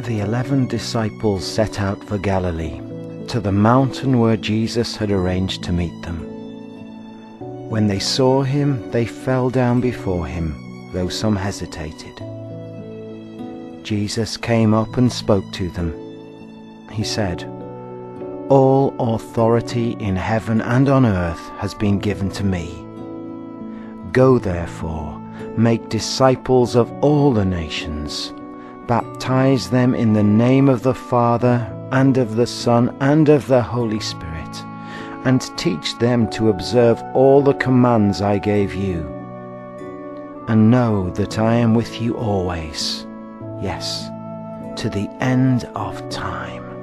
The 11 disciples set out for Galilee, to the mountain where Jesus had arranged to meet them. When they saw him, they fell down before him, though some hesitated. Jesus came up and spoke to them. He said, "All authority in heaven and on earth has been given to me. Go therefore, make disciples of all the nations, baptize them in the name of the Father, and of the Son, and of the Holy Spirit, and teach them to observe all the commands I gave you. And know that I am with you always, yes, to the end of time."